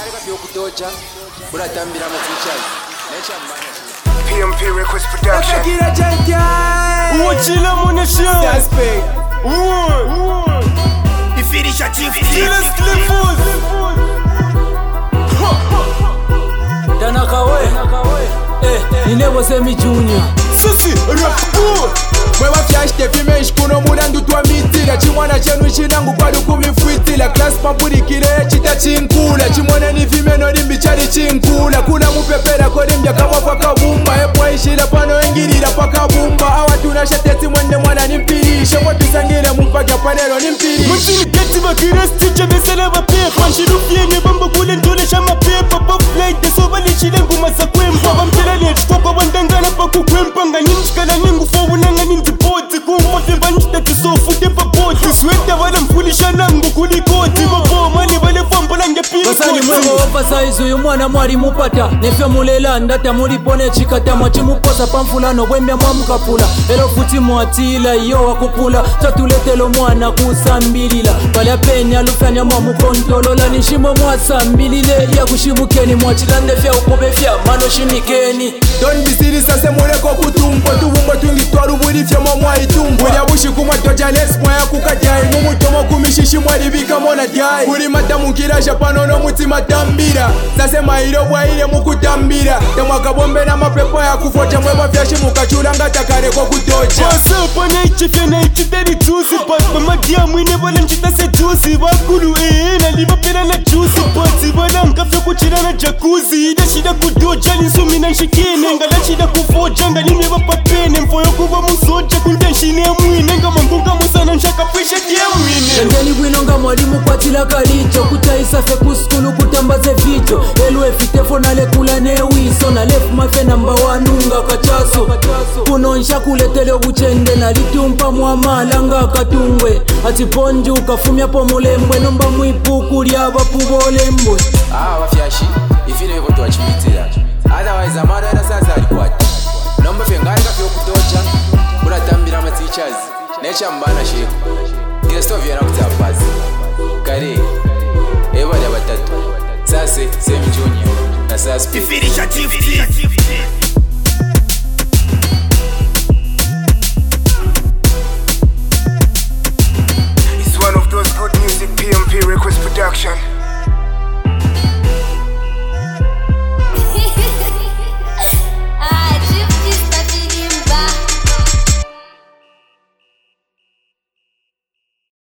PMP Records Production. Uchila Monation. Suspect. Ifirisha Chief. Silas Clifford. Tanakawe. Ninebo Semi Junior. Sisi Rapu. Mwewa fyashte fimesh kuno murandu twa mitila. Chimwana chenu chinangu kwadu kumifwitila. Class pampuri kile chita chinkula. Chimwana ni vimeno limbi chali chinkula. Kuna mupepera kodimbya kama paka bumba. Epo ishila pano engirila paka bumba. Awa tunashateti mwende mwana nimpirisha. Watu sangile mpaka panelo nimpirisha. Mutini keti makiresti chamesela mapepa. Nshirufienge bamba kule ntolesha mapepa. Bufflight desoba lichile ngumasa kwempa. Bamtela lechitoko bandangana paku kwempa. Nganimchikala ningu fowu nanga nindipoti. Kumafemba nchita tisofu tepa poti. Sweta wala mfulisha nangu kulikoti. Mabomani wale fambula ngepili Basani mwego oversize uyu mwana mwari mupata. Nefya mulela ndata mulipone chikata. Mwachi muposa pamfulano wembya mwamukapula. Elo futi mwatila iyo wakupula. Tatuletelo mwana kusambilila. Balya penya lufanya mwamukontolola. Nishimo mwasambilile ya kushimukeni. Mwachila ndefya ukubefya mano shinikeni. Don bisiri sase muleko kutumbo. Tubumbo tungitwaru burifya mwa itumbo. Ulya bushikumwa toja lesmwa ya kukajai. Mumutomo kumishishi mwari bika mona jai. Kuri matamu nkirasha panono mutima tambira. Sase mairo bwaile mukutambira. Temwaka bombe na mapepo ya kufocha. Mweba fyashi mukachulanga takare kwa kutocha. Wasa na ichifya na ichitari tusi. Patma madia mwine wala nchita se tusi. Wakulu na liba pera na juicy. Pati wala nkafya kuchira na jacuzzi. Ida shida kudoja ninsumi na nshikene. Ngala shida kufoja nga nime wapapene. Mfoyo kuwa musoja kuntenshine ya mwine. Nga mangunga musana nshaka pwisha kia mwine. Ndeni bwino nga mwalimu kwatila kalicho. Kutaisa fe kuskulu kutambaze vicho. Elwe fitefo nale kula ne wiso. Nalefu mafe namba wanunga kachaso. Kunonsha kuletele buchende. Nalitumpa muamala nga katungwe. Ati ponju kafumya po mulembwe. Nomba mwipuku liya bapu bolembwe. Wafyashi ifine yuko tuwachimitila. Otherwise amara era sasa alikwati. Nomba fengari kafyo kutocha. Muratambira teachers. Necha mbana sheku. Kristo vyena kutapazi. Kare. Eba ya batatu. Sase Semi Junior na Suspect. Ifirisha Chief.